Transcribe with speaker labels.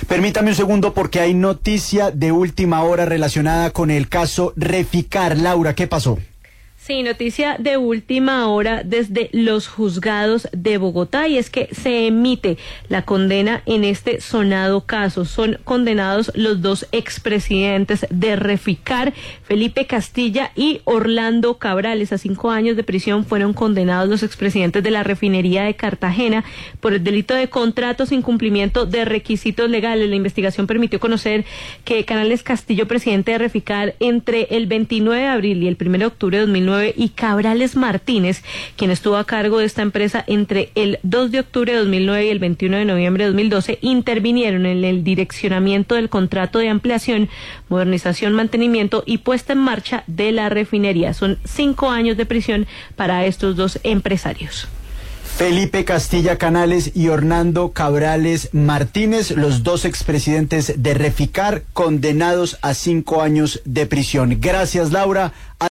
Speaker 1: Permítame un segundo porque hay noticia de última hora relacionada con el caso Reficar. Laura, ¿qué pasó?
Speaker 2: Sí, noticia de última hora desde los juzgados de Bogotá, y es que se emite la condena en este sonado caso. Son condenados los dos expresidentes de Reficar, Felipe Castilla y Orlando Cabrales. A 5 años de prisión fueron condenados los expresidentes de la refinería de Cartagena por el delito de contrato sin cumplimiento de requisitos legales. La investigación permitió conocer que Canales Castillo, presidente de Reficar, entre el 29 de abril y el 1 de octubre de 2009, y Cabrales Martínez, quien estuvo a cargo de esta empresa entre el 2 de octubre de 2009 y el 21 de noviembre de 2012, intervinieron en el direccionamiento del contrato de ampliación, modernización, mantenimiento y puesta en marcha de la refinería. Son 5 años de prisión para estos dos empresarios.
Speaker 1: Felipe Castilla Canales y Orlando Cabrales Martínez, los dos expresidentes de Reficar, condenados a 5 años de prisión. Gracias, Laura.